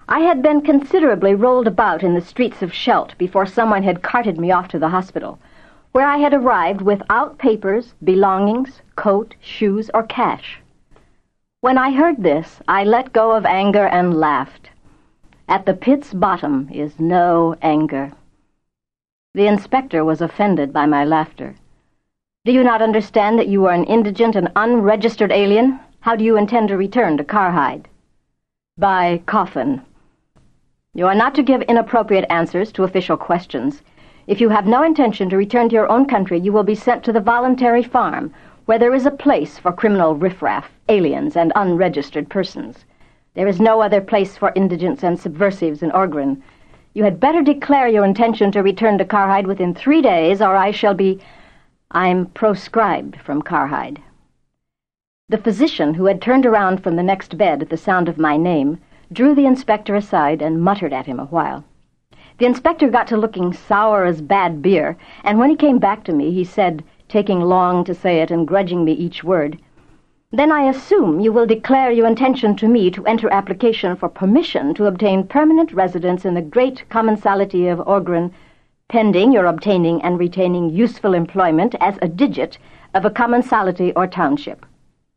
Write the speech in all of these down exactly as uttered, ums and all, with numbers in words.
I had been considerably rolled about in the streets of Schelt before someone had carted me off to the hospital, where I had arrived without papers, belongings, coat, shoes, or cash. When I heard this, I let go of anger and laughed. At the pit's bottom is no anger. The inspector was offended by my laughter. Do you not understand that you are an indigent and unregistered alien? How do you intend to return to Karhide? By coffin. You are not to give inappropriate answers to official questions. If you have no intention to return to your own country, you will be sent to the voluntary farm, where there is a place for criminal riffraff, aliens, and unregistered persons. There is no other place for indigents and subversives in Orgren. You had better declare your intention to return to Karhide within three days, or I shall be... I'm proscribed from Karhide. The physician, who had turned around from the next bed at the sound of my name, drew the inspector aside and muttered at him a while. The inspector got to looking sour as bad beer, and when he came back to me, he said, taking long to say it and grudging me each word, "Then I assume you will declare your intention to me to enter application for permission to obtain permanent residence in the great commensality of Orgren, pending your obtaining and retaining useful employment as a digit of a commensality or township."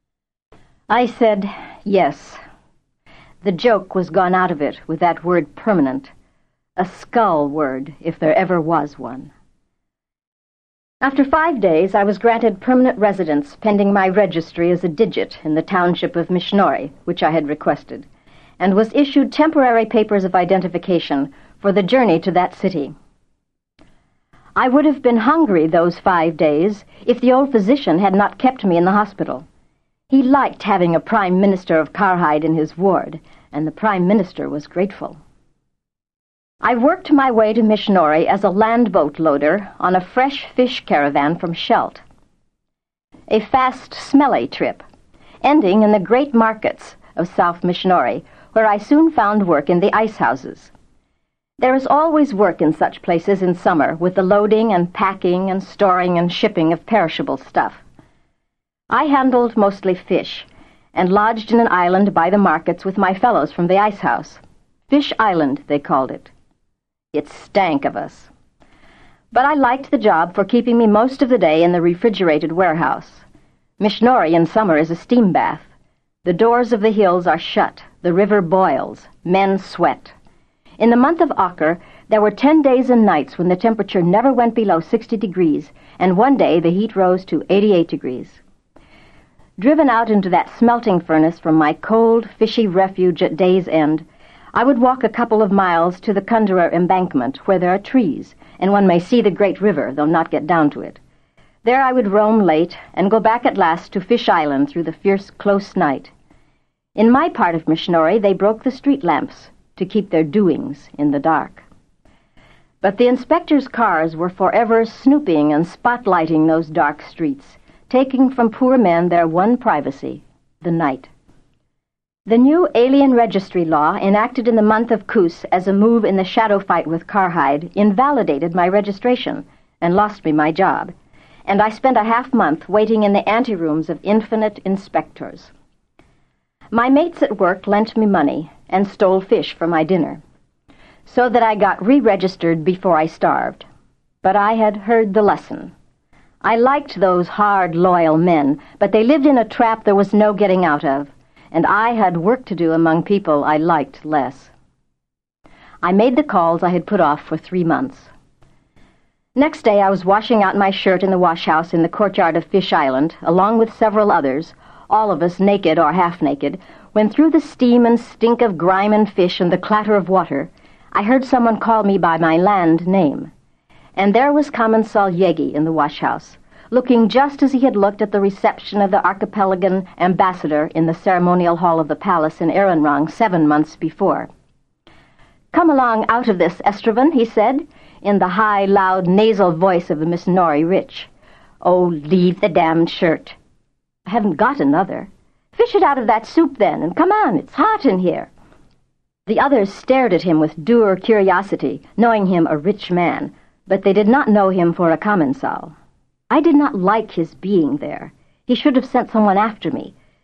I said, yes. The joke was gone out of it with that word permanent, a skull word, if there ever was one. After five days, I was granted permanent residence, pending my registry as a digit in the township of Mishnori, which I had requested, and was issued temporary papers of identification for the journey to that city. I would have been hungry those five days if the old physician had not kept me in the hospital. He liked having a prime minister of Karhide in his ward, and the prime minister was grateful. I worked my way to Mishnori as a land-boat loader on a fresh fish caravan from Schelt. A fast, smelly trip, ending in the great markets of South Mishnori, where I soon found work in the ice houses. There is always work in such places in summer, with the loading and packing and storing and shipping of perishable stuff. I handled mostly fish, and lodged in an island by the markets with my fellows from the ice house. Fish Island, they called it. It stank of us. But I liked the job for keeping me most of the day in the refrigerated warehouse. Mishnori in summer is a steam bath. The doors of the hills are shut, the river boils, men sweat. In the month of Ocker, there were ten days and nights when the temperature never went below sixty degrees, and one day the heat rose to eighty-eight degrees. Driven out into that smelting furnace from my cold, fishy refuge at day's end, I would walk a couple of miles to the Kundera embankment, where there are trees, and one may see the great river, though not get down to it. There I would roam late, and go back at last to Fish Island through the fierce, close night. In my part of Mishnori, they broke the street lamps to keep their doings in the dark. But the inspector's cars were forever snooping and spotlighting those dark streets, taking from poor men their one privacy, the night. The new alien registry law, enacted in the month of Kus as a move in the shadow fight with Karhide, invalidated my registration and lost me my job, and I spent a half month waiting in the anterooms of infinite inspectors. My mates at work lent me money and stole fish for my dinner, so that I got re-registered before I starved. But I had heard the lesson. I liked those hard, loyal men, but they lived in a trap there was no getting out of, and I had work to do among people I liked less. I made the calls I had put off for three months. Next day I was washing out my shirt in the wash-house in the courtyard of Fish Island, along with several others, all of us naked or half-naked, when through the steam and stink of grime and fish and the clatter of water, I heard someone call me by my land name. And there was Commensal Yegi in the wash-house, looking just as he had looked at the reception of the archipelagan ambassador in the ceremonial hall of the palace in Erenrang seven months before. "Come along out of this, Estraven," he said, in the high, loud, nasal voice of the Mishnori rich. "Oh, leave the damned shirt." "I haven't got another." "Fish it out of that soup, then, and come on, it's hot in here." The others stared at him with dour curiosity, knowing him a rich man, but they did not know him for a commensal. I did not like his being there. He should have sent someone after me.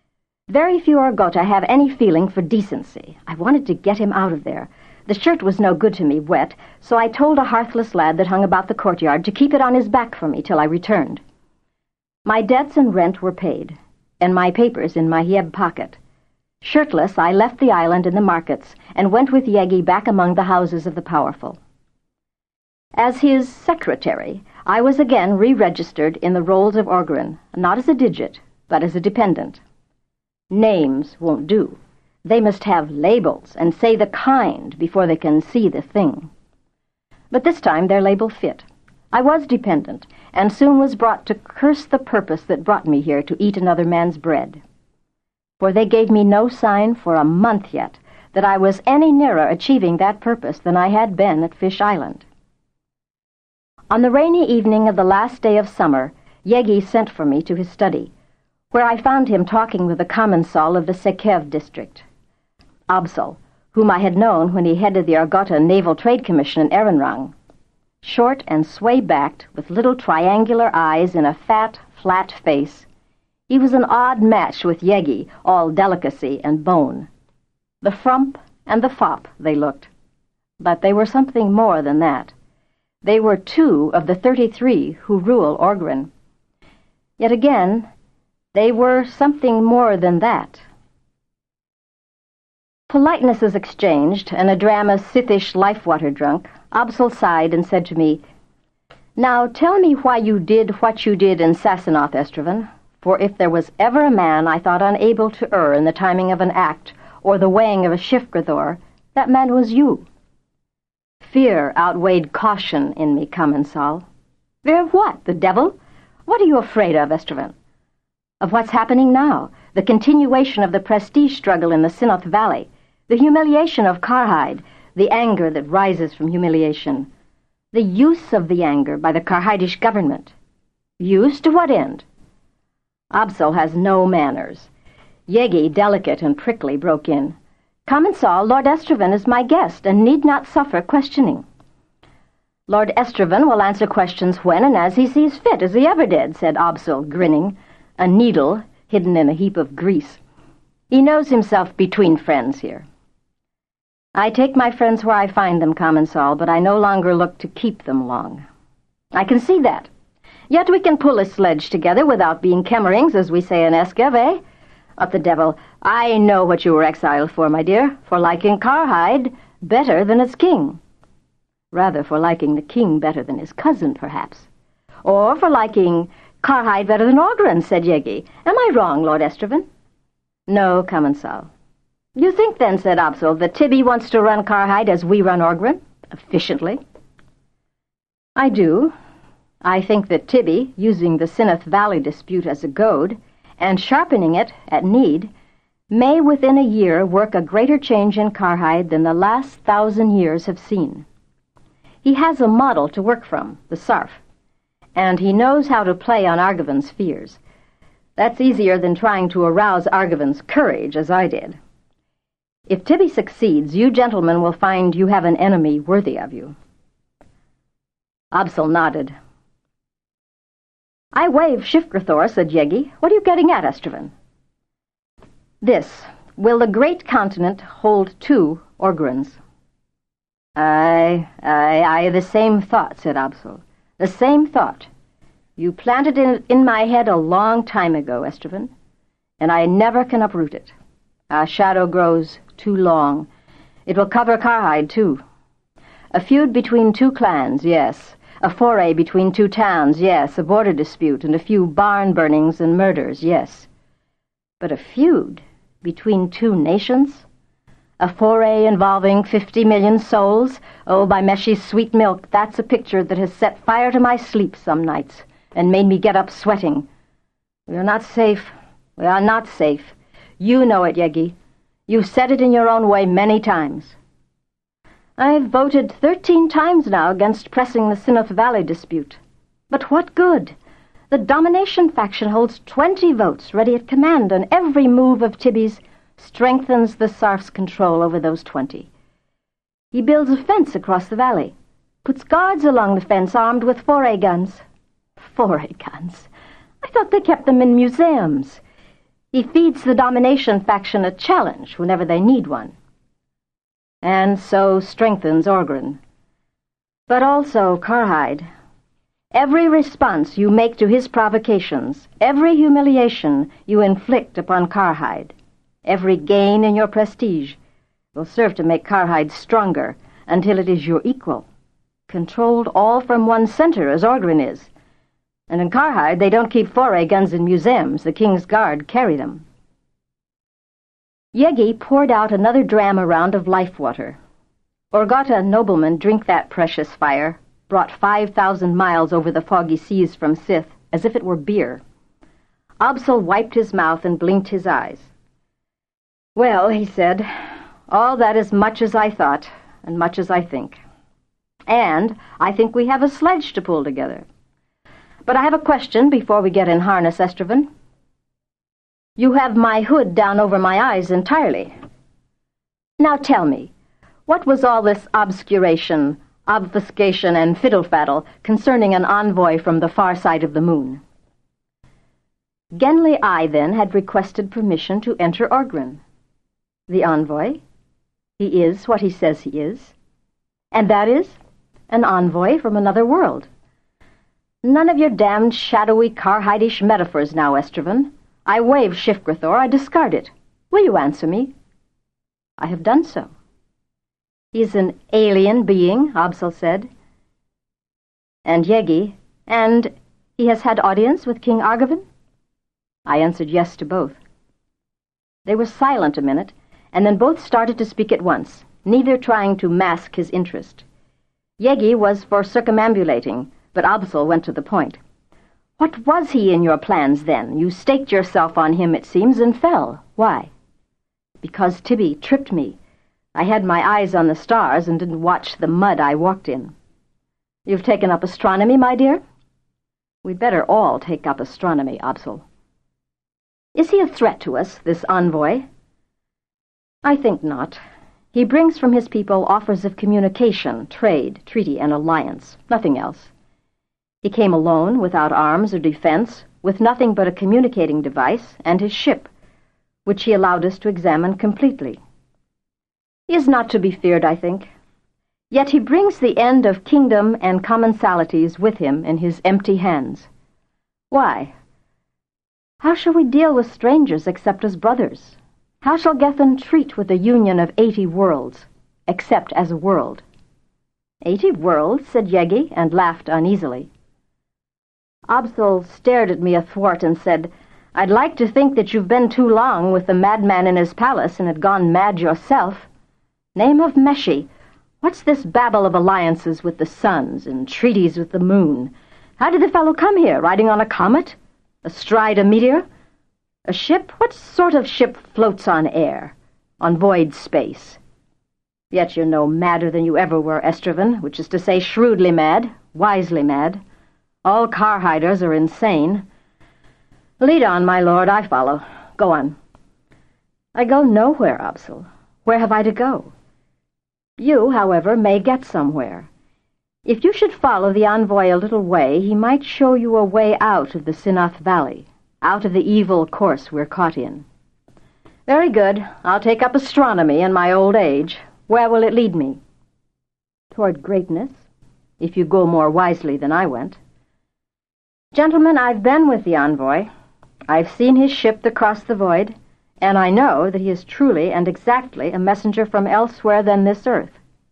Very few Argota have any feeling for decency. I wanted to get him out of there. The shirt was no good to me, wet, so I told a hearthless lad that hung about the courtyard to keep it on his back for me till I returned. My debts and rent were paid, and my papers in my Yeb pocket. Shirtless, I left the island in the markets and went with Yegi back among the houses of the powerful. As his secretary, I was again re-registered in the rolls of Orgren, not as a digit, but as a dependent. Names won't do. They must have labels and say the kind before they can see the thing. But this time their label fit. I was dependent, and soon was brought to curse the purpose that brought me here to eat another man's bread. For they gave me no sign for a month yet that I was any nearer achieving that purpose than I had been at Fish Island. On the rainy evening of the last day of summer, Yegi sent for me to his study, where I found him talking with the Commensal of the Sekev district, Absol, whom I had known when he headed the Argota Naval Trade Commission in Erenrang. Short and sway-backed, with little triangular eyes and a fat, flat face, he was an odd match with Yegi, all delicacy and bone. The frump and the fop, they looked. But they were something more than that. They were two of the thirty-three who rule Orgren. Yet again, they were something more than that. Politenesses exchanged, and a dram of Sithish life-water drunk, Absol sighed and said to me, "Now tell me why you did what you did in Sasanoth, Estraven, for if there was ever a man I thought unable to err in the timing of an act or the weighing of a Shifgrathor, that man was you." Fear outweighed caution in me, Commensal. Fear of what? The devil? What are you afraid of, Estraven? Of what's happening now, the continuation of the prestige struggle in the Sinoth Valley, the humiliation of Karhide, the anger that rises from humiliation, the use of the anger by the Karhidish government. Use to what end? Absol has no manners. Yegi, delicate and prickly, broke in. "Commensal, Lord Estraven is my guest, and need not suffer questioning." "Lord Estraven will answer questions when and as he sees fit, as he ever did," said Absol, grinning, a needle hidden in a heap of grease. "He knows himself between friends here." "I take my friends where I find them, Commensal, but I no longer look to keep them long." "I can see that. Yet we can pull a sledge together without being Kemmerings, as we say in Eskev, eh? What the devil, I know what you were exiled for, my dear, for liking Karhide better than its king. Rather for liking the king better than his cousin, perhaps. Or for liking Karhide better than Orgren," said Yegi. "Am I wrong, Lord Estraven?" "No, Commensal." "You think, then," said Absol, "that Tibby wants to run Karhide as we run Orgren, efficiently?" "I do. I think that Tibby, using the Sinoth Valley dispute as a goad, and sharpening it at need, may within a year work a greater change in Karhide than the last thousand years have seen. He has a model to work from, the Sarf, and he knows how to play on Argivan's fears. That's easier than trying to arouse Argivan's courage, as I did. If Tibby succeeds, you gentlemen will find you have an enemy worthy of you." Absol nodded. "I waive Shifgrathor," said Yegi. "What are you getting at, Estraven?" "This. Will the great continent hold two Orgrens?" Aye, aye, aye, the same thought," said Absol. "The same thought. You planted it in my head a long time ago, Estraven, and I never can uproot it. Our shadow grows too long. It will cover Karhide, too. A feud between two clans, yes. A foray between two towns, yes. A border dispute and a few barn burnings and murders, yes. But a feud between two nations? A foray involving fifty million souls? Oh, by Meshi's sweet milk, that's a picture that has set fire to my sleep some nights and made me get up sweating. We are not safe. We are not safe. You know it, Yegi. You've said it in your own way many times. I've voted thirteen times now against pressing the Sinoth Valley dispute. But what good? The domination faction holds twenty votes ready at command, and every move of Tibby's strengthens the Sarf's control over those twenty. He builds a fence across the valley, puts guards along the fence armed with foray guns. Foray guns? I thought they kept them in museums. He feeds the domination faction a challenge whenever they need one, and so strengthens Orgren. But also Karhide. Every response you make to his provocations, every humiliation you inflict upon Karhide, every gain in your prestige will serve to make Karhide stronger until it is your equal, controlled all from one center as Orgren is. And in Karhide, they don't keep foray guns in museums. The King's Guard carry them. Yegi poured out another dram around of life water. Orgata noblemen drink that precious fire, brought five thousand miles over the foggy seas from Sith, as if it were beer. Absol wiped his mouth and blinked his eyes. "Well," he said, "all that is much as I thought, and much as I think. And I think we have a sledge to pull together. But I have a question before we get in harness, Estraven. You have my hood down over my eyes entirely. Now tell me, what was all this obscuration, obfuscation, and fiddle-faddle concerning an envoy from the far side of the moon?" Genly I, then, had requested permission to enter Orgren. The envoy? He is what he says he is. And that is an envoy from another world. None of your damned shadowy Karhide-ish metaphors now, Estraven. I waive Shifgrathor, I discard it. Will you answer me? I have done so. He is an alien being, Absol said. And Yegi, and he has had audience with King Argivan? I answered yes to both. They were silent a minute, and then both started to speak at once, neither trying to mask his interest. Yegi was for circumambulating, but Absol went to the point. What was he in your plans, then? You staked yourself on him, it seems, and fell. Why? Because Tibby tripped me. I had my eyes on the stars and didn't watch the mud I walked in. You've taken up astronomy, my dear? We'd better all take up astronomy, Absol. Is he a threat to us, this envoy? I think not. He brings from his people offers of communication, trade, treaty, and alliance. Nothing else. He came alone, without arms or defense, with nothing but a communicating device and his ship, which he allowed us to examine completely. He is not to be feared, I think. Yet he brings the end of kingdom and commensalities with him in his empty hands. Why? How shall we deal with strangers except as brothers? How shall Gethen treat with the union of eighty worlds, except as a world? Eighty worlds, said Yegi, and laughed uneasily. Absol stared at me athwart and said, I'd like to think that you've been too long with the madman in his palace and had gone mad yourself. Name of Meshi, what's this babble of alliances with the suns and treaties with the moon? How did the fellow come here, riding on a comet? Astride a meteor? A ship? What sort of ship floats on air? On void space? Yet you're no madder than you ever were, Estraven, which is to say shrewdly mad, wisely mad. All Karhiders are insane. Lead on, my lord, I follow. Go on. I go nowhere, Absol. Where have I to go? You, however, may get somewhere. If you should follow the envoy a little way, he might show you a way out of the Sinath Valley, out of the evil course we're caught in. Very good. I'll take up astronomy in my old age. Where will it lead me? Toward greatness, if you go more wisely than I went. Gentlemen, I've been with the envoy. I've seen his ship across the void, and I know that he is truly and exactly a messenger from elsewhere than this earth.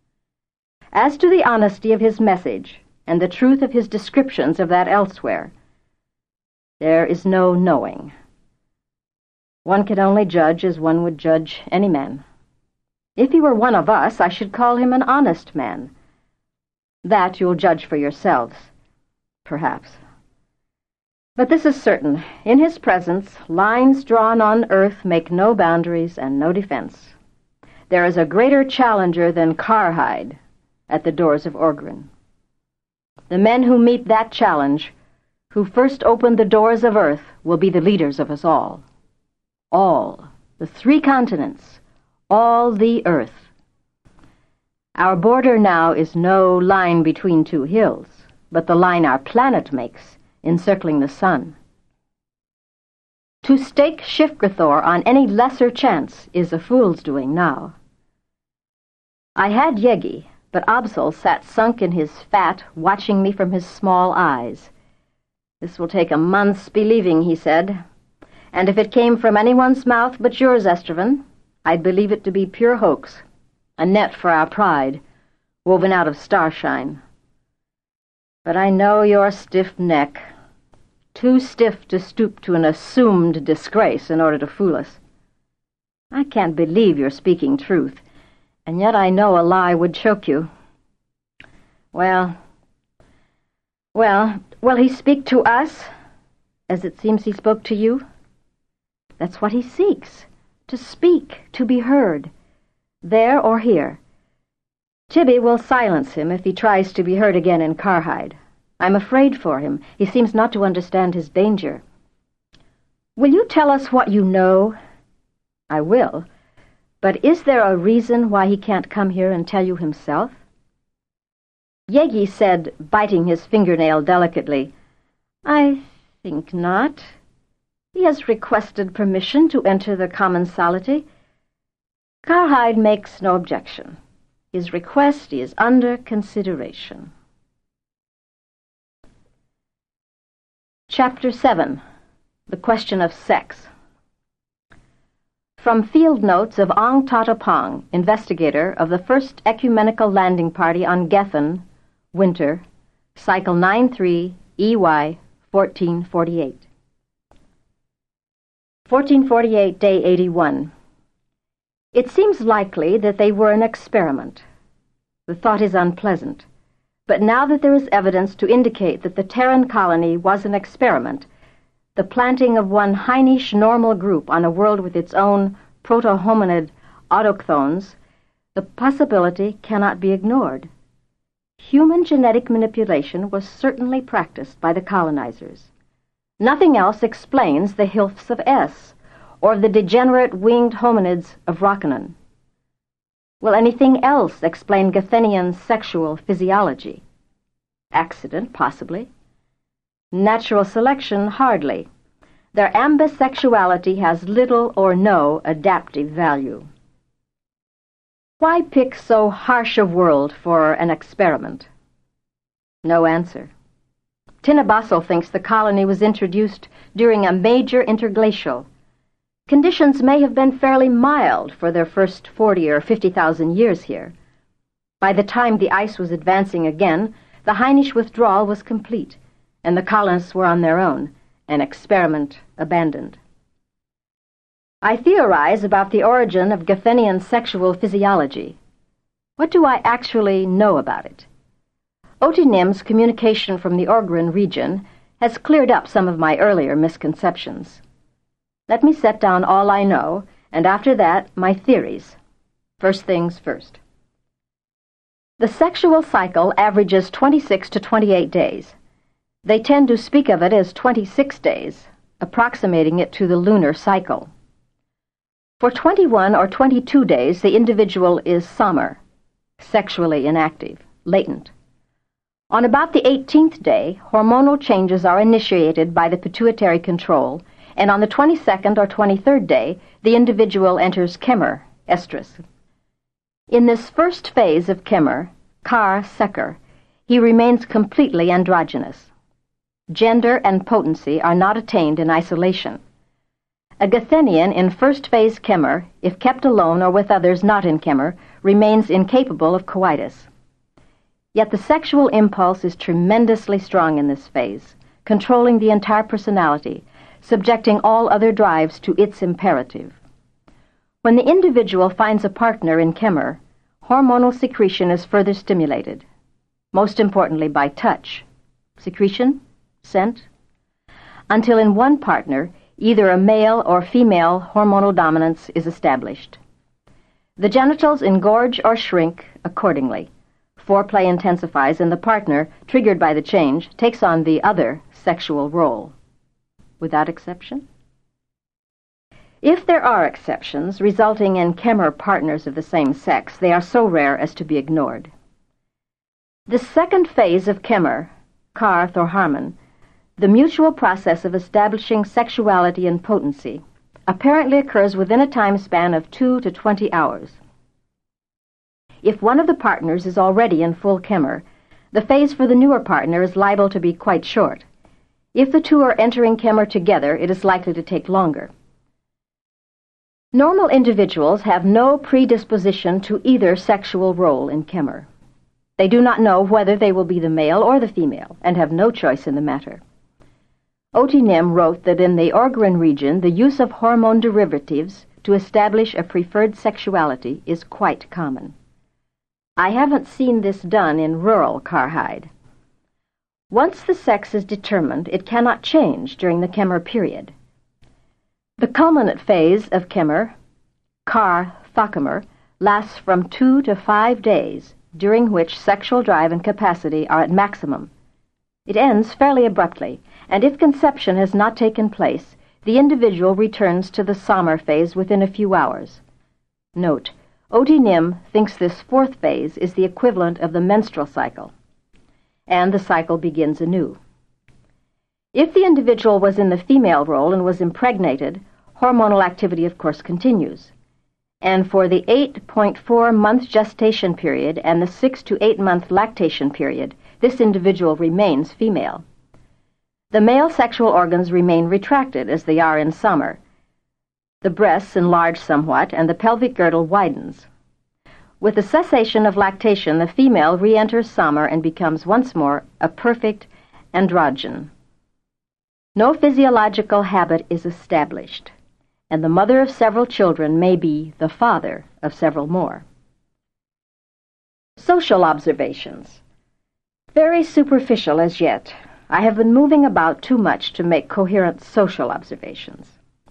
As to the honesty of his message, and the truth of his descriptions of that elsewhere, there is no knowing. One can only judge as one would judge any man. If he were one of us, I should call him an honest man. That you'll judge for yourselves, perhaps. But this is certain. In his presence, lines drawn on earth make no boundaries and no defense. There is a greater challenger than Karhide at the doors of Orgren. The men who meet that challenge, who first open the doors of earth, will be the leaders of us all. All, the three continents, all the earth. Our border now is no line between two hills, but the line our planet makes, encircling the sun. To stake Shifgrathor on any lesser chance is a fool's doing now. I had Yegi, but Absol sat sunk in his fat, watching me from his small eyes. "This will take a month's believing," he said. "And if it came from anyone's mouth but yours, Estraven, I'd believe it to be pure hoax, a net for our pride, woven out of starshine. But I know your stiff neck, too stiff to stoop to an assumed disgrace in order to fool us. I can't believe you're speaking truth, and yet I know a lie would choke you. Well, well, will he speak to us, as it seems he spoke to you? That's what he seeks, to speak, to be heard, there or here. Tibby will silence him if he tries to be heard again in Karhide. I'm afraid for him. He seems not to understand his danger. Will you tell us what you know?" "I will. But is there a reason why he can't come here and tell you himself?" Yegi said, biting his fingernail delicately, "I think not. He has requested permission to enter the commensality. Karhide makes no objection. His request is under consideration." Chapter seven. The Question of Sex. From Field Notes of Ong Tata Pong, investigator of the first ecumenical landing party on Gethen, Winter, Cycle nine three, E Y, fourteen forty-eight. fourteen forty-eight, Day eighty-one. It seems likely that they were an experiment. The thought is unpleasant. But now that there is evidence to indicate that the Terran colony was an experiment, the planting of one Heinisch normal group on a world with its own proto-hominid autochthones, the possibility cannot be ignored. Human genetic manipulation was certainly practiced by the colonizers. Nothing else explains the Hilfs of S, or the degenerate winged hominids of Rockanon. Will anything else explain Gethenian sexual physiology? Accident, possibly. Natural selection, hardly. Their ambisexuality has little or no adaptive value. Why pick so harsh a world for an experiment? No answer. Tinnabassel thinks the colony was introduced during a major interglacial. Conditions may have been fairly mild for their first forty or fifty thousand years here. By the time the ice was advancing again, the Heinisch withdrawal was complete, and the colonists were on their own, an experiment abandoned. I theorize about the origin of Gethenian sexual physiology. What do I actually know about it? Otinim's communication from the Orgrin region has cleared up some of my earlier misconceptions. Let me set down all I know, and after that, my theories. First things first. The sexual cycle averages twenty-six to twenty-eight days. They tend to speak of it as twenty-six days, approximating it to the lunar cycle. For twenty-one or twenty-two days, the individual is sommer, sexually inactive, latent. On about the eighteenth day, hormonal changes are initiated by the pituitary control, and on the twenty-second or twenty-third day, the individual enters Kemer, estrus. In this first phase of Kemer, Kar Seker, he remains completely androgynous. Gender and potency are not attained in isolation. A Gethenian in first phase Kemer, if kept alone or with others not in Kemer, remains incapable of coitus. Yet the sexual impulse is tremendously strong in this phase, controlling the entire personality, subjecting all other drives to its imperative. When the individual finds a partner in Kemer, hormonal secretion is further stimulated, most importantly by touch, secretion, scent, until in one partner either a male or female hormonal dominance is established. The genitals engorge or shrink accordingly. Foreplay intensifies, and the partner, triggered by the change, takes on the other sexual role. Without exception? If there are exceptions resulting in Kemer partners of the same sex, they are so rare as to be ignored. The second phase of Kemer, Kar Thorharmon, The mutual process of establishing sexuality and potency apparently occurs within a time span of two to twenty hours. If one of the partners is already in full Kemmer, the phase for the newer partner is liable to be quite short. If the two are entering Kemmer together, it is likely to take longer. Normal individuals have no predisposition to either sexual role in Kemmer. They do not know whether they will be the male or the female, and have no choice in the matter. O T Nim wrote that in the Orgarin region, the use of hormone derivatives to establish a preferred sexuality is quite common. I haven't seen this done in rural Karhide. Once the sex is determined, it cannot change during the Kemmer period. The culminant phase of Kemmer, Kar Thakemer, lasts from two to five days, during which sexual drive and capacity are at maximum. It ends fairly abruptly, and if conception has not taken place, the individual returns to the Sommer phase within a few hours. Note, O T Nim thinks this fourth phase is the equivalent of the menstrual cycle, and the cycle begins anew. If the individual was in the female role and was impregnated, hormonal activity of course continues. And for the eight point four month gestation period and the six to eight month lactation period, this individual remains female. The male sexual organs remain retracted as they are in summer. The breasts enlarge somewhat and the pelvic girdle widens. With the cessation of lactation, the female re-enters summer and becomes once more a perfect androgen. No physiological habit is established, and the mother of several children may be the father of several more. Social observations. Very superficial as yet. I have been moving about too much to make coherent social observations.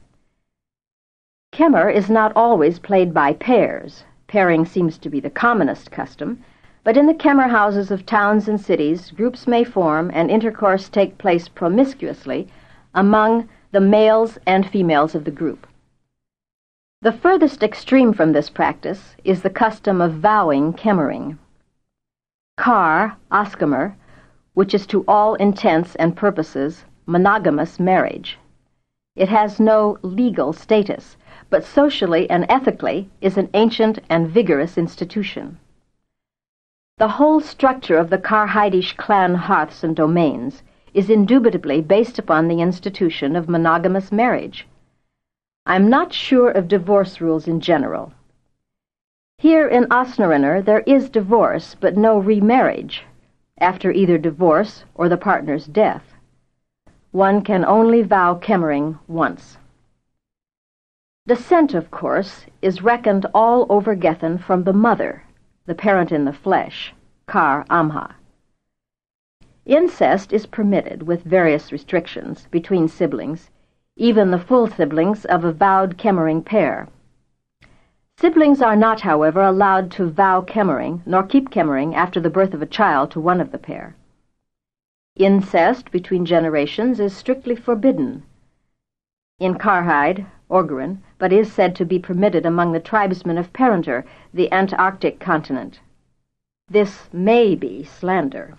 Kemmer is not always played by pairs. Pairing seems to be the commonest custom, but in the Kemmer houses of towns and cities, groups may form and intercourse take place promiscuously among the males and females of the group. The furthest extreme from this practice is the custom of vowing Kemmering. Kar Askamer, which is to all intents and purposes monogamous marriage. It has no legal status, but socially and ethically is an ancient and vigorous institution. The whole structure of the Karhaidish clan hearths and domains is indubitably based upon the institution of monogamous marriage. I'm not sure of divorce rules in general. Here in Osnarinner there is divorce, but no remarriage, after either divorce or the partner's death. One can only vow Kemmering once. Descent, of course, is reckoned all over Gethin from the mother, the parent in the flesh, Kar Amha. Incest is permitted, with various restrictions, between siblings, even the full siblings of a vowed Kemmering pair. Siblings are not, however, allowed to vow Kemmering, nor keep Kemmering after the birth of a child to one of the pair. Incest between generations is strictly forbidden in Karhide, Orgarin, but is said to be permitted among the tribesmen of Parentur, the Antarctic continent. This may be slander.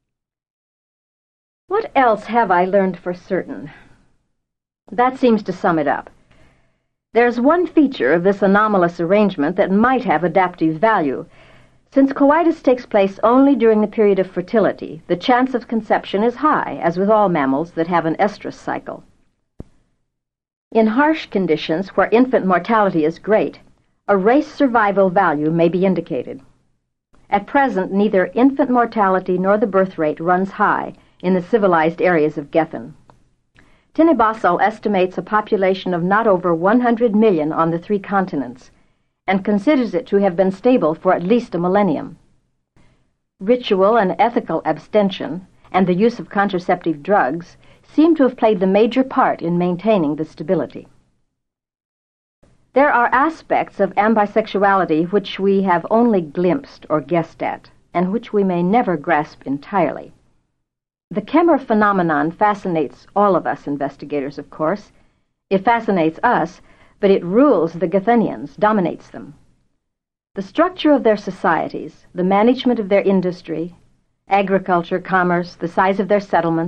What else have I learned for certain? That seems to sum it up. There's one feature of this anomalous arrangement that might have adaptive value. Since coitus takes place only during the period of fertility, the chance of conception is high, as with all mammals that have an estrous cycle. In harsh conditions where infant mortality is great, a race survival value may be indicated. At present, neither infant mortality nor the birth rate runs high in the civilized areas of Gethin. Tinebasal estimates a population of not over one hundred million on the three continents, and considers it to have been stable for at least a millennium. Ritual and ethical abstention, and the use of contraceptive drugs, seem to have played the major part in maintaining the stability. There are aspects of ambisexuality which we have only glimpsed or guessed at, and which we may never grasp entirely. The Kemmer phenomenon fascinates all of us investigators, of course. It fascinates us, but it rules the Gethenians, dominates them. The structure of their societies, the management of their industry, agriculture, commerce, the size of their settlements,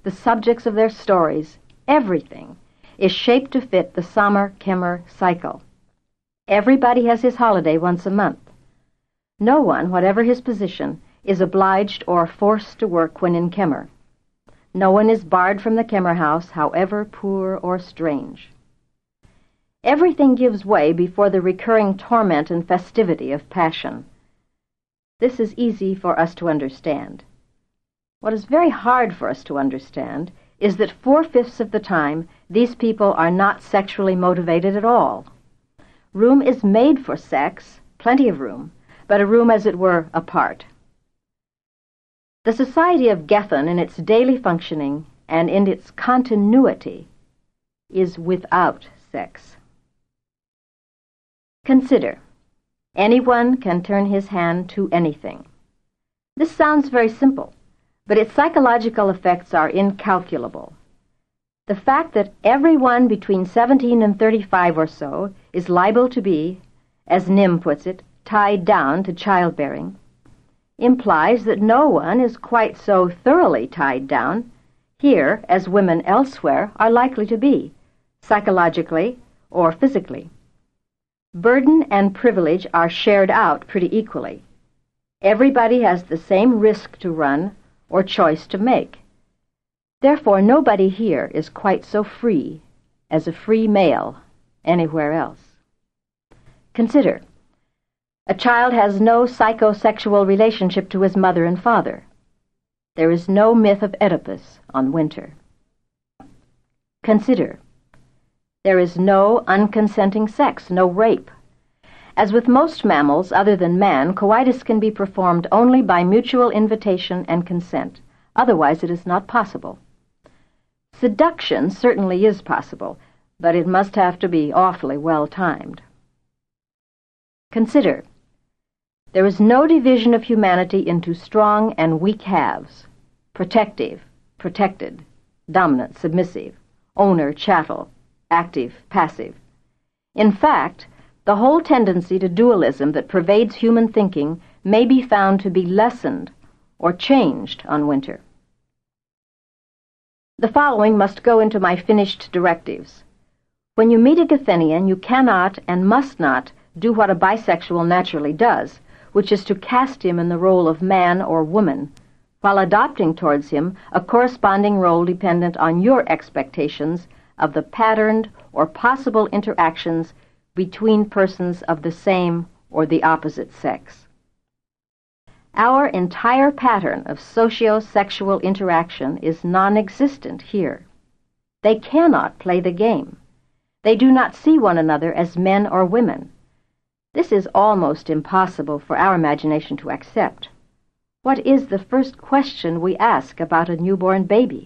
the subjects of their stories, everything, is shaped to fit the Sommer-Kemmer cycle. Everybody has his holiday once a month. No one, whatever his position, is obliged or forced to work when in Kemmer. No one is barred from the Kemmer house, however poor or strange. Everything gives way before the recurring torment and festivity of passion. This is easy for us to understand. What is very hard for us to understand is that four-fifths of the time these people are not sexually motivated at all. Room is made for sex, plenty of room, but a room, as it were, apart. The society of Gethin, in its daily functioning and in its continuity, is without sex. Consider, anyone can turn his hand to anything. This sounds very simple, but its psychological effects are incalculable. The fact that everyone between seventeen and thirty-five or so is liable to be, as Nim puts it, tied down to childbearing, implies that no one is quite so thoroughly tied down here as women elsewhere are likely to be, psychologically or physically. Burden and privilege are shared out pretty equally. Everybody has the same risk to run or choice to make. Therefore, nobody here is quite so free as a free male anywhere else. Consider, a child has no psychosexual relationship to his mother and father. There is no myth of Oedipus on Winter. Consider, there is no unconsenting sex, no rape. As with most mammals other than man, coitus can be performed only by mutual invitation and consent. Otherwise, it is not possible. Seduction certainly is possible, but it must have to be awfully well timed. Consider, there is no division of humanity into strong and weak halves, protective, protected, dominant, submissive, owner, chattel, active, passive. In fact, the whole tendency to dualism that pervades human thinking may be found to be lessened or changed on Winter. The following must go into my finished directives. When you meet a Gethenian, you cannot and must not do what a bisexual naturally does, which is to cast him in the role of man or woman, while adopting towards him a corresponding role dependent on your expectations of the patterned or possible interactions between persons of the same or the opposite sex. Our entire pattern of socio-sexual interaction is non-existent here. They cannot play the game. They do not see one another as men or women. This is almost impossible for our imagination to accept. What is the first question we ask about a newborn baby?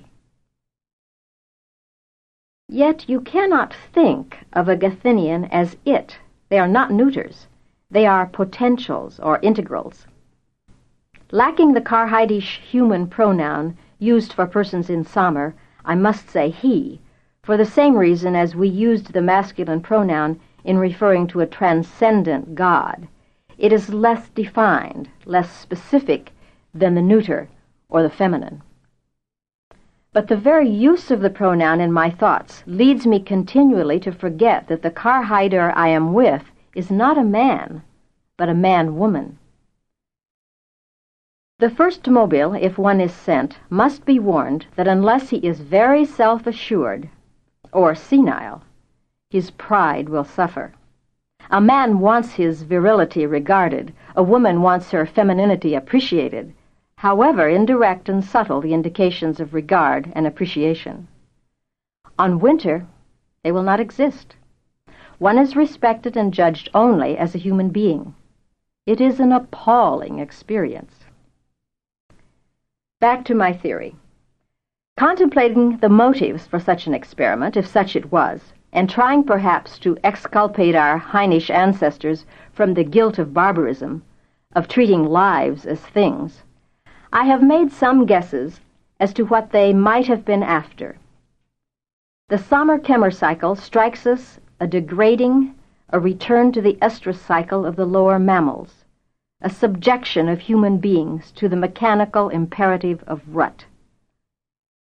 Yet you cannot think of a Gethenian as it. They are not neuters. They are potentials or integrals. Lacking the Karheidisch human pronoun used for persons in Sommer, I must say he, for the same reason as we used the masculine pronoun in referring to a transcendent God. It is less defined, less specific than the neuter or the feminine. But the very use of the pronoun in my thoughts leads me continually to forget that the Karheider I am with is not a man, but a man-woman. The first mobile, if one is sent, must be warned that unless he is very self-assured or senile, his pride will suffer. A man wants his virility regarded, a woman wants her femininity appreciated, however indirect and subtle the indications of regard and appreciation. On Winter, they will not exist. One is respected and judged only as a human being. It is an appalling experience. Back to my theory. Contemplating the motives for such an experiment, if such it was, and trying perhaps to exculpate our Heinisch ancestors from the guilt of barbarism, of treating lives as things, I have made some guesses as to what they might have been after. The Sommer-Kemmer cycle strikes us a degrading, a return to the estrus cycle of the lower mammals, a subjection of human beings to the mechanical imperative of rut.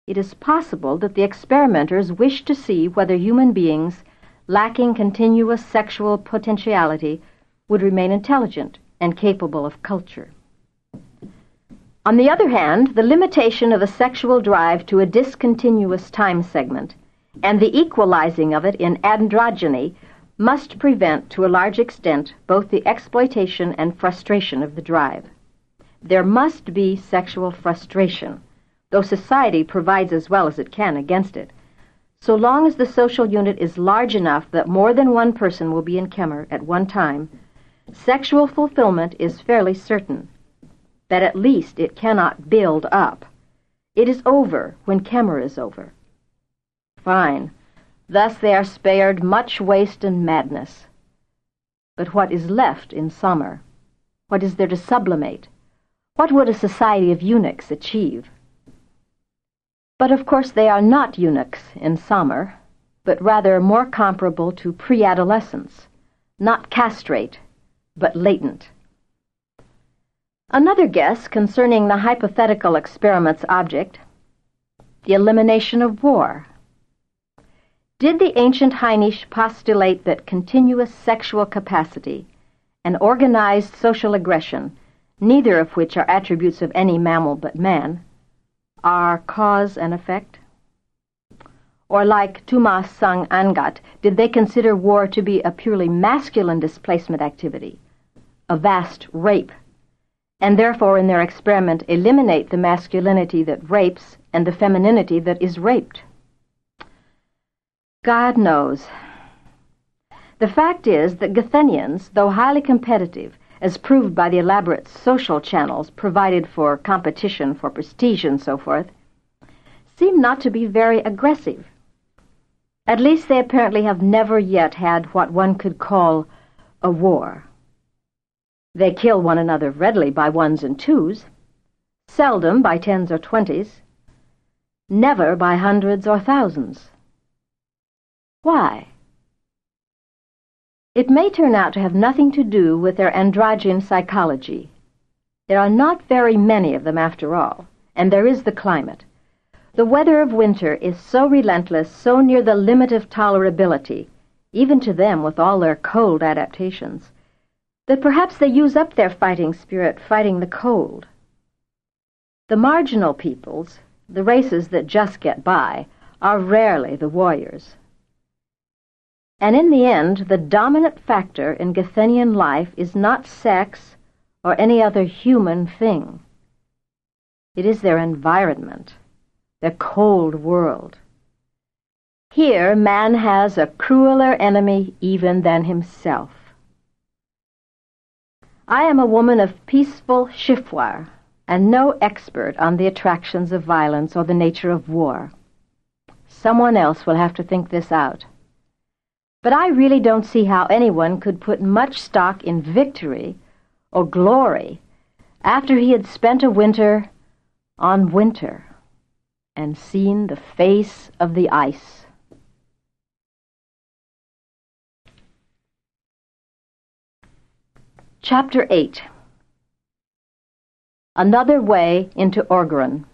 It is possible that the experimenters wished to see whether human beings lacking continuous sexual potentiality would remain intelligent and capable of culture. On the other hand, the limitation of a sexual drive to a discontinuous time segment and the equalizing of it in androgyny must prevent, to a large extent, both the exploitation and frustration of the drive. There must be sexual frustration, though society provides as well as it can against it, so long as the social unit is large enough that more than one person will be in Kemmer at one time. Sexual fulfillment is fairly certain, that at least it cannot build up. It is over when Kemmer is over. Fine. Thus they are spared much waste and madness. But what is left in summer? What is there to sublimate? What would a society of eunuchs achieve? But of course they are not eunuchs in summer, but rather more comparable to pre-adolescents, not castrate, but latent. Another guess concerning the hypothetical experiment's object, the elimination of war. Did the ancient Heinisch postulate that continuous sexual capacity and organized social aggression, neither of which are attributes of any mammal but man, are cause and effect? Or like Tumas Sang Angat, did they consider war to be a purely masculine displacement activity, a vast rape, and therefore in their experiment eliminate the masculinity that rapes and the femininity that is raped? God knows. The fact is that Gathenians, though highly competitive, as proved by the elaborate social channels provided for competition, for prestige and so forth, seem not to be very aggressive. At least they apparently have never yet had what one could call a war. They kill one another readily by ones and twos, seldom by tens or twenties, never by hundreds or thousands. Why? It may turn out to have nothing to do with their androgyne psychology. There are not very many of them after all, and there is the climate. The weather of winter is so relentless, so near the limit of tolerability, even to them with all their cold adaptations, that perhaps they use up their fighting spirit fighting the cold. The marginal peoples, the races that just get by, are rarely the warriors. And in the end, the dominant factor in Gathenian life is not sex or any other human thing. It is their environment, their cold world. Here, man has a crueler enemy even than himself. I am a woman of peaceful chiffwar, and no expert on the attractions of violence or the nature of war. Someone else will have to think this out. But I really don't see how anyone could put much stock in victory or glory after he had spent a winter on winter and seen the face of the ice. Chapter eight. Another Way into Orgeron.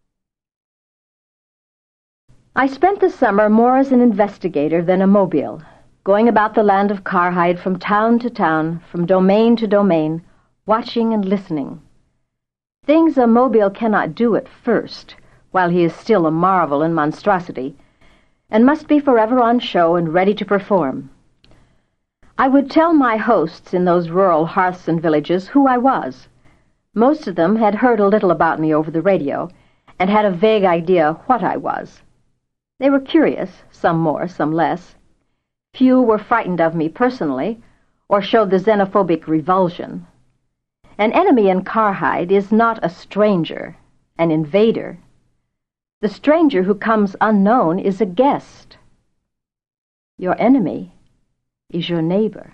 I spent the summer more as an investigator than a mobile, going about the land of Karhide from town to town, from domain to domain, watching and listening. Things a mobile cannot do at first, while he is still a marvel and monstrosity, and must be forever on show and ready to perform. I would tell my hosts in those rural hearths and villages who I was. Most of them had heard a little about me over the radio, and had a vague idea what I was. They were curious, some more, some less. Few were frightened of me personally, or showed the xenophobic revulsion. An enemy in Karhide is not a stranger, an invader. The stranger who comes unknown is a guest. Your enemy is your neighbor.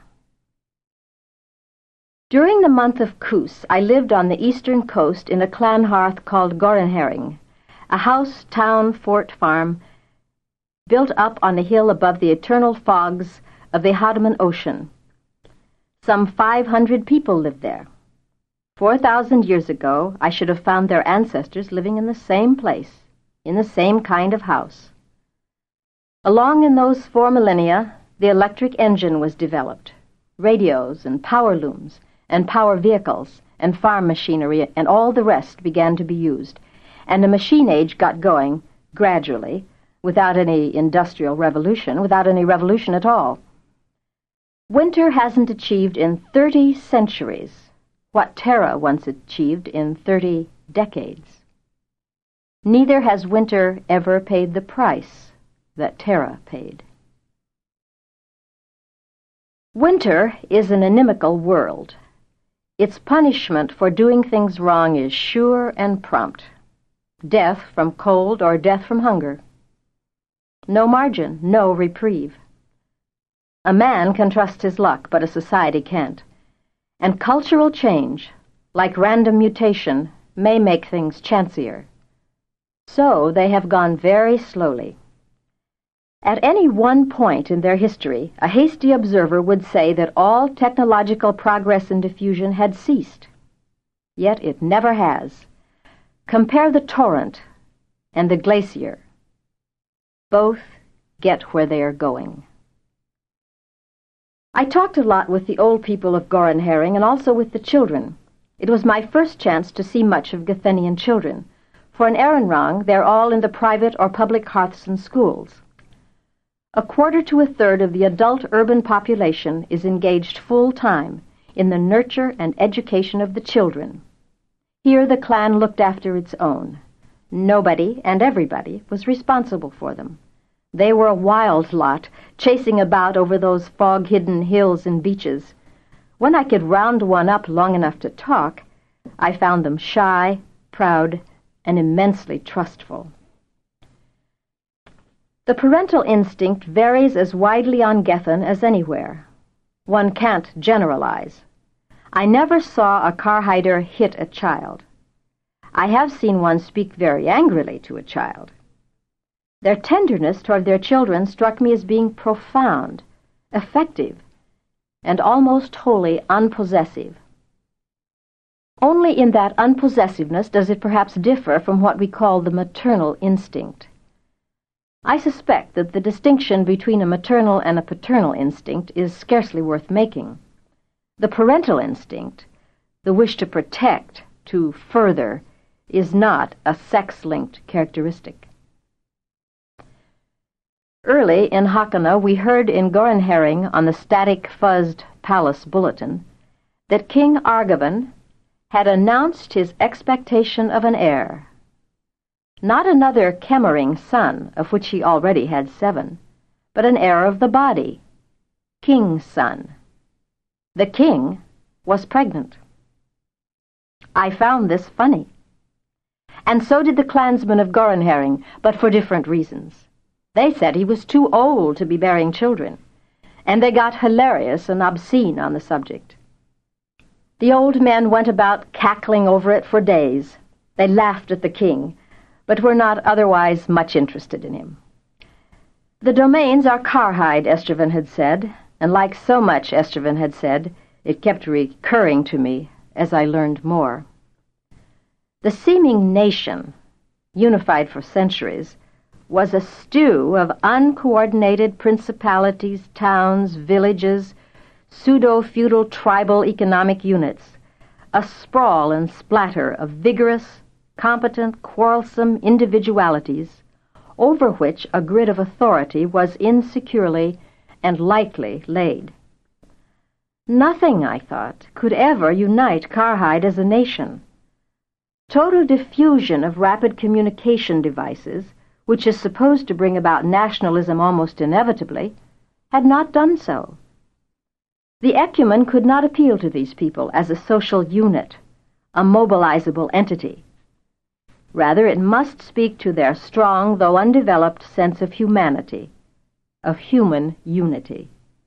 During the month of Koos, I lived on the eastern coast in a clan hearth called Gorenhering, a house, town, fort, farm, built up on a hill above the eternal fogs of the Hadman Ocean. Some five hundred people lived there. Four thousand years ago, I should have found their ancestors living in the same place, in the same kind of house. Along in those four millennia, the electric engine was developed. Radios and power looms and power vehicles and farm machinery and all the rest began to be used, and the machine age got going gradually, without any industrial revolution, without any revolution at all. Winter hasn't achieved in thirty centuries what Terra once achieved in thirty decades. Neither has winter ever paid the price that Terra paid. Winter is an inimical world. Its punishment for doing things wrong is sure and prompt. Death from cold or death from hunger. No margin, no reprieve. A man can trust his luck, but a society can't. And cultural change, like random mutation, may make things chancier. So they have gone very slowly. At any one point in their history, a hasty observer would say that all technological progress and diffusion had ceased. Yet it never has. Compare the torrent and the glacier. Both get where they are going. I talked a lot with the old people of Gorin Herring and also with the children. It was my first chance to see much of Gethenian children. For in Erenrang, they're all in the private or public hearths and schools. A quarter to a third of the adult urban population is engaged full-time in the nurture and education of the children. Here the clan looked after its own. Nobody and everybody was responsible for them. They were a wild lot, chasing about over those fog-hidden hills and beaches. When I could round one up long enough to talk, I found them shy, proud, and immensely trustful. The parental instinct varies as widely on Gethen as anywhere. One can't generalize. I never saw a Karhider hit a child. I have seen one speak very angrily to a child. Their tenderness toward their children struck me as being profound, effective, and almost wholly unpossessive. Only in that unpossessiveness does it perhaps differ from what we call the maternal instinct. I suspect that the distinction between a maternal and a paternal instinct is scarcely worth making. The parental instinct, the wish to protect, to further, is not a sex-linked characteristic. Early in Hakona, we heard in Gorin Herring on the static-fuzzed palace bulletin that King Argavan had announced his expectation of an heir. Not another Kemmering son, of which he already had seven, but an heir of the body, King's son. The king was pregnant. I found this funny. And so did the clansmen of Gorin Herring, but for different reasons. They said he was too old to be bearing children, and they got hilarious and obscene on the subject. The old men went about cackling over it for days. They laughed at the king, but were not otherwise much interested in him. The domains are Karhide, Estervan had said, and like so much Estervan had said, it kept recurring to me as I learned more. The seeming nation, unified for centuries, was a stew of uncoordinated principalities, towns, villages, pseudo-feudal tribal economic units, a sprawl and splatter of vigorous, competent, quarrelsome individualities, over which a grid of authority was insecurely and lightly laid. Nothing, I thought, could ever unite Karhide as a nation. Total diffusion of rapid communication devices, which is supposed to bring about nationalism almost inevitably, had not done so. The ecumen could not appeal to these people as a social unit, a mobilizable entity. Rather, it must speak to their strong, though undeveloped, sense of humanity, of human unity.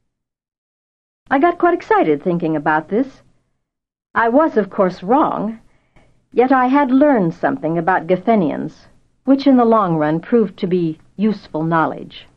I got quite excited thinking about this. I was, of course, wrong, yet I had learned something about Gethenians, which in the long run proved to be useful knowledge.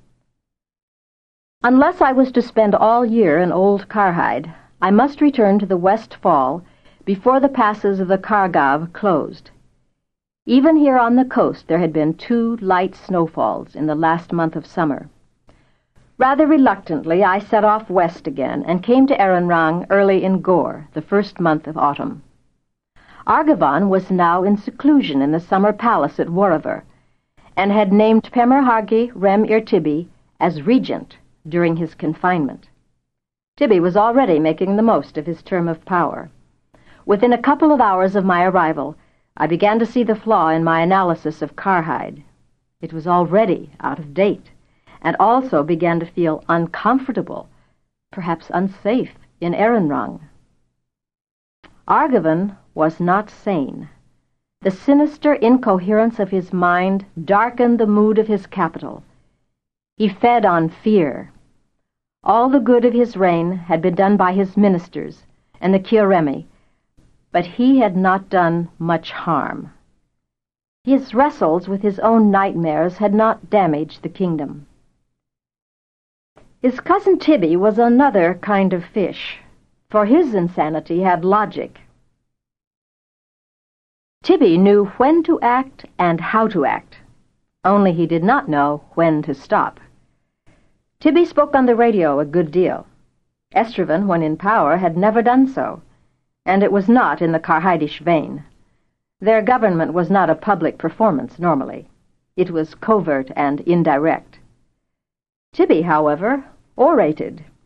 Unless I was to spend all year in Old Karhide, I must return to the West Fall before the passes of the Kargav closed. Even here on the coast there had been two light snowfalls in the last month of summer. Rather reluctantly, I set off west again and came to Erenrang early in Gore, the first month of autumn. Argivan was now in seclusion in the summer palace at Warivar, and had named Pemerhargi Rem Irtibi as regent during his confinement. Tibi was already making the most of his term of power. Within a couple of hours of my arrival, I began to see the flaw in my analysis of Karhide. It was already out of date, and also began to feel uncomfortable, perhaps unsafe, in Erenrang. Argivan was not sane. The sinister incoherence of his mind darkened the mood of his capital. He fed on fear. All the good of his reign had been done by his ministers and the Kiaremi, but he had not done much harm. His wrestles with his own nightmares had not damaged the kingdom. His cousin Tibi was another kind of fish, for his insanity had logic. Tibi knew when to act and how to act, only he did not know when to stop. Tibi spoke on the radio a good deal. Estraven, when in power, had never done so, and it was not in the Karhidish vein. Their government was not a public performance normally. It was covert and indirect. Tibi, however, orated,